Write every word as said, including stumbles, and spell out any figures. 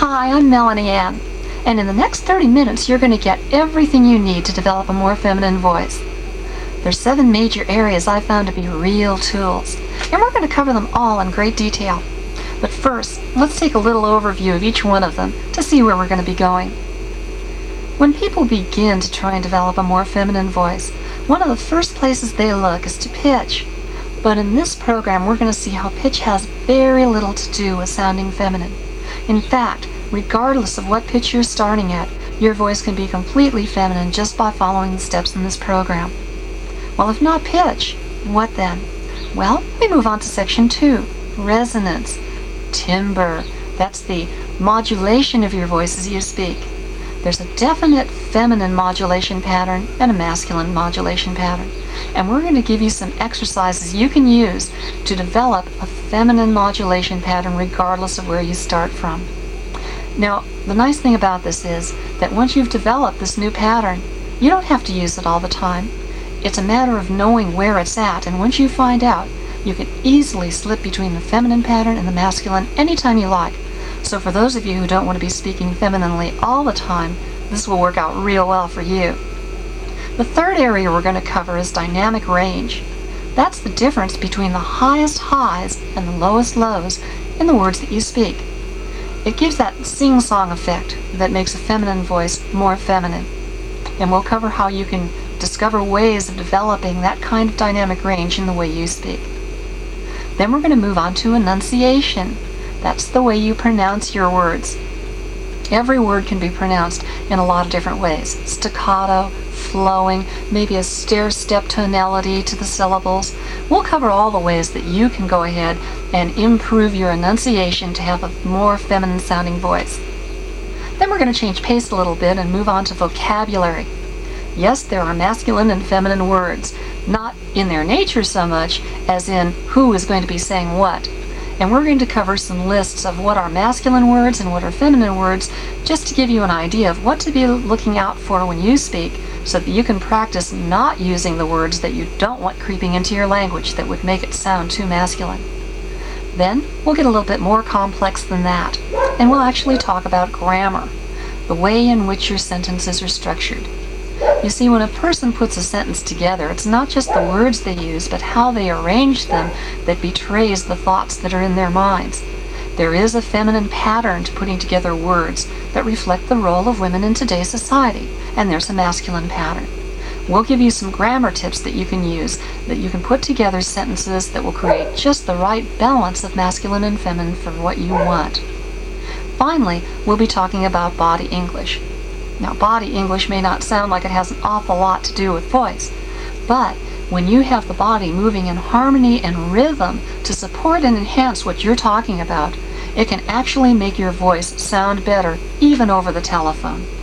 Hi, I'm Melanie Ann, and in the next thirty minutes you're going to get everything you need to develop a more feminine voice. There's seven major areas I found to be real tools, and we're going to cover them all in great detail. But first, let's take a little overview of each one of them to see where we're going to be going. When people begin to try and develop a more feminine voice, one of the first places they look is to pitch. But in this program, we're going to see how pitch has very little to do with sounding feminine. In fact, regardless of what pitch you're starting at, your voice can be completely feminine just by following the steps in this program. Well, if not pitch, what then? Well, we move on to section two, resonance, timbre. That's the modulation of your voice as you speak. There's a definite feminine modulation pattern and a masculine modulation pattern. And we're going to give you some exercises you can use to develop a feminine modulation pattern regardless of where you start from. Now, the nice thing about this is that once you've developed this new pattern, you don't have to use it all the time. It's a matter of knowing where it's at, and once you find out, you can easily slip between the feminine pattern and the masculine anytime you like. So for those of you who don't want to be speaking femininely all the time, this will work out real well for you. The third area we're going to cover is dynamic range. That's the difference between the highest highs and the lowest lows in the words that you speak. It gives that sing-song effect that makes a feminine voice more feminine. And we'll cover how you can discover ways of developing that kind of dynamic range in the way you speak. Then we're going to move on to enunciation. That's the way you pronounce your words. Every word can be pronounced in a lot of different ways. Staccato, flowing, maybe a stair-step tonality to the syllables. We'll cover all the ways that you can go ahead and improve your enunciation to have a more feminine sounding voice. Then we're going to change pace a little bit and move on to vocabulary. Yes, there are masculine and feminine words, not in their nature so much as in who is going to be saying what. And we're going to cover some lists of what are masculine words and what are feminine words, just to give you an idea of what to be looking out for when you speak, so that you can practice not using the words that you don't want creeping into your language that would make it sound too masculine. Then we'll get a little bit more complex than that, and we'll actually talk about grammar, the way in which your sentences are structured. You see, when a person puts a sentence together, it's not just the words they use, but how they arrange them that betrays the thoughts that are in their minds. There is a feminine pattern to putting together words that reflect the role of women in today's society, and there's a masculine pattern. We'll give you some grammar tips that you can use, that you can put together sentences that will create just the right balance of masculine and feminine for what you want. Finally, we'll be talking about body English. Now, body English may not sound like it has an awful lot to do with voice, but when you have the body moving in harmony and rhythm to support and enhance what you're talking about, it can actually make your voice sound better, even over the telephone.